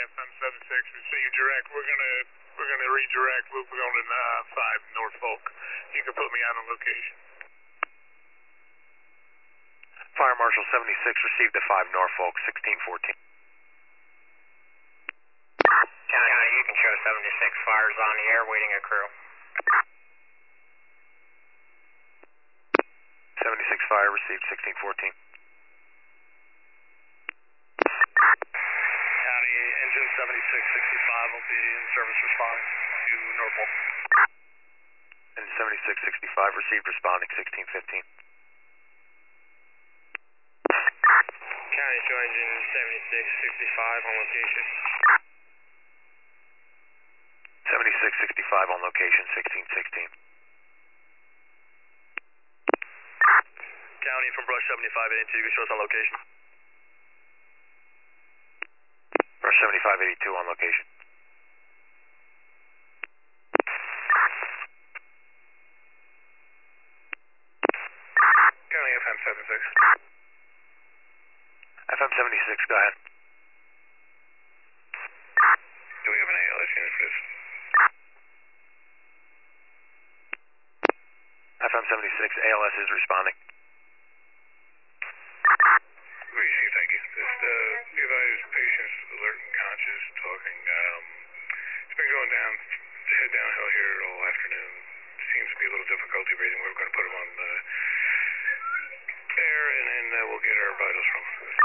FM 76, receive direct. We're gonna redirect. We'll be going to 5 Norfolk. You can put me on a location. Fire Marshal 76 received at 5 Norfolk, 1614. County, you can show 76 fires on the air waiting a crew. 76 fire received, 1614. County, engine 7665 will be in service response to Norfolk. And 7665 received, responding, 1615. County, show engine 7665 on location. 7665 on location, 1616. County, from Brush 7582, you can show us on location. Brush 7582 on location. County, FM 76. FM 76, go ahead. Do we have an ALS unit for this? FM 76, ALS is responding. Thank you. Just be advised, patients alert and conscious, talking. It's been going down, head downhill here all afternoon. Seems to be a little difficulty breathing. We're going to put him on air, and then we'll get our vitals from him.